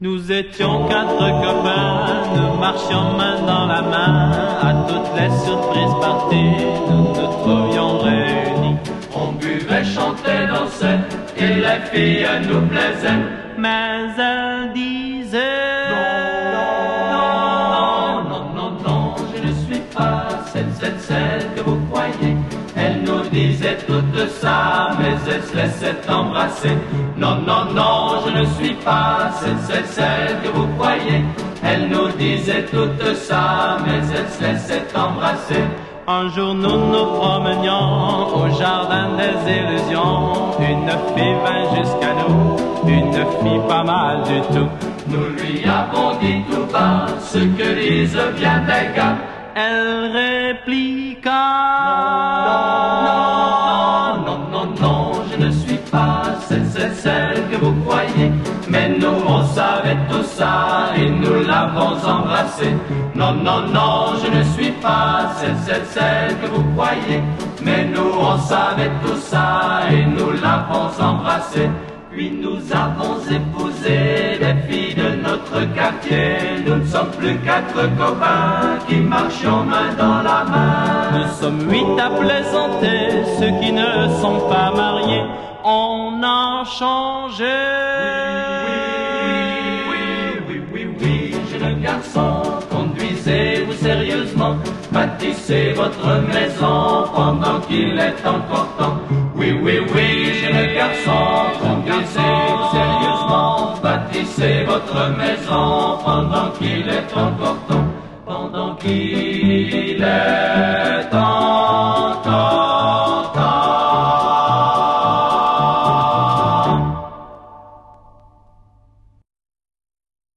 Nous étions quatre copains, nous marchions main dans la main. À toutes les surprises parties, nous nous trouvions réunis. On buvait, chantait, dansait, et les filles nous plaisaient. Mais elles disaient non, non, non, non, je ne suis pas celle que vous croyez. Elle nous disait tout ça, mais elle se laissait embrasser. Non, non, non, je ne suis pas celle que vous croyez. Elle nous disait tout ça, mais elle se laissait embrasser. Un jour nous nous promenions au jardin des illusions. Une fille vint jusqu'à nous, une fille pas mal du tout. Nous lui avons dit tout bas ce que disent bien des gars. Elle répliqua non, non, non, non, je ne suis pas celle que vous croyez. Mais nous on savait tout ça et nous l'avons embrassée. Non, non, non, je ne suis pas celle que vous croyez. Mais nous on savait tout ça et nous l'avons embrassée. Puis nous avons épousé des filles de notre quartier. Nous ne sommes plus quatre copains qui marchons main dans la main. Nous sommes 8 à plaisanter, ceux qui ne sont pas mariés. On a changé. Oui, jeune garçon, conduisez-vous sérieusement. Bâtissez votre maison pendant qu'il est encore temps. Oui, jeune garçon, conduisez-vous sérieusement. Bâtissez votre maison pendant qu'il est encore temps. Pendant qu'il est